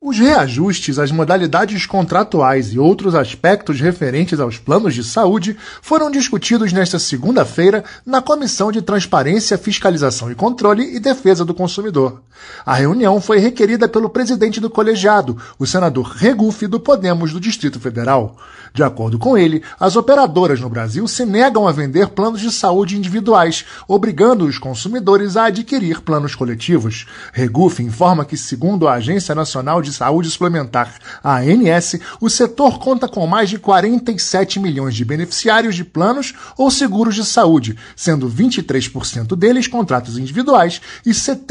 Os reajustes às modalidades contratuais e outros aspectos referentes aos planos de saúde foram discutidos nesta segunda-feira na Comissão de Transparência, Fiscalização e Controle e Defesa do Consumidor. A reunião foi requerida pelo presidente do colegiado, o senador Regufe, do Podemos do Distrito Federal. De acordo com ele, as operadoras no Brasil se negam a vender planos de saúde individuais, obrigando os consumidores a adquirir planos coletivos. Regufe informa que, segundo a Agência Nacional de Saúde Suplementar, a ANS, o setor conta com mais de 47 milhões de beneficiários de planos ou seguros de saúde, sendo 23% deles contratos individuais e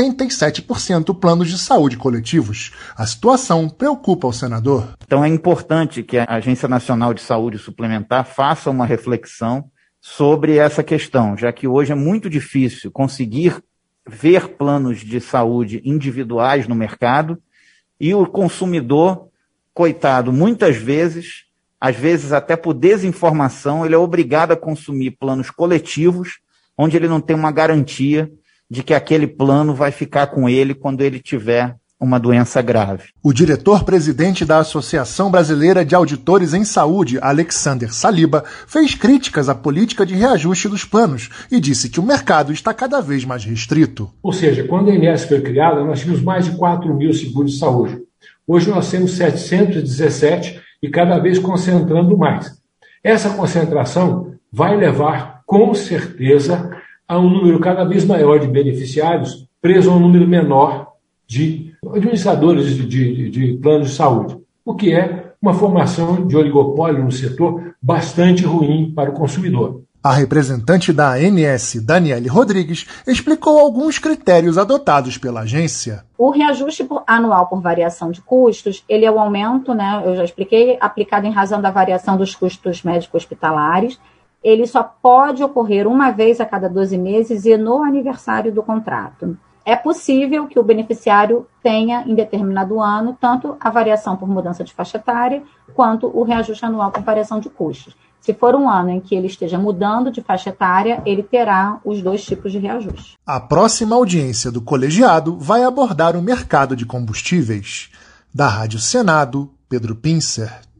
77% planos de saúde coletivos. A situação preocupa o senador. Então é importante que a Agência Nacional de Saúde Suplementar faça uma reflexão sobre essa questão, já que hoje é muito difícil conseguir ver planos de saúde individuais no mercado e o consumidor, coitado, muitas vezes, às vezes até por desinformação, ele é obrigado a consumir planos coletivos, onde ele não tem uma garantia de que aquele plano vai ficar com ele quando ele tiver uma doença grave. O diretor-presidente da Associação Brasileira de Auditores em Saúde, Alexander Saliba, fez críticas à política de reajuste dos planos e disse que o mercado está cada vez mais restrito. Ou seja, quando a ANS foi criada, nós tínhamos mais de 4 mil seguros de saúde. Hoje nós temos 717 e cada vez concentrando mais. Essa concentração vai levar, com certeza, a um número cada vez maior de beneficiários preso a um número menor de administradores de planos de saúde, o que é uma formação de oligopólio no setor bastante ruim para o consumidor. A representante da ANS, Daniele Rodrigues, explicou alguns critérios adotados pela agência. O reajuste anual por variação de custos, ele é o aumento, eu já expliquei, aplicado em razão da variação dos custos médico-hospitalares. Ele só pode ocorrer uma vez a cada 12 meses e no aniversário do contrato. É possível que o beneficiário tenha, em determinado ano, tanto a variação por mudança de faixa etária, quanto o reajuste anual por variação de custos. Se for um ano em que ele esteja mudando de faixa etária, ele terá os dois tipos de reajuste. A próxima audiência do colegiado vai abordar o mercado de combustíveis. Da Rádio Senado, Pedro Pincer.